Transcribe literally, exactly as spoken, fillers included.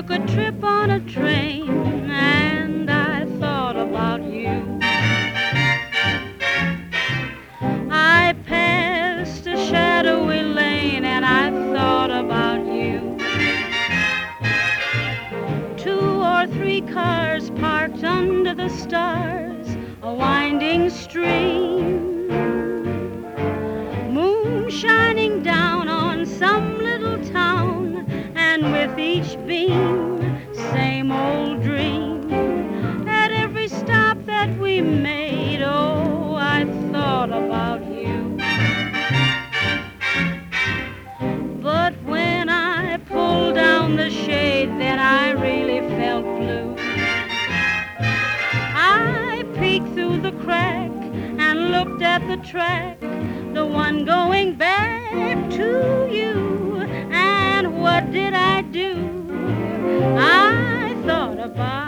took a trip on a train and I thought about you. I passed a shadowy lane and I thought about you. Two or three cars parked under the stars, a winding stream, moon shining down on some little town, and with each beam, same old dream. At every stop that we made, oh, I thought about you. But when I pulled down the shade, then I really felt blue. I peeked through the crack and looked at the track, the one going back to you. And what did I do? I thought about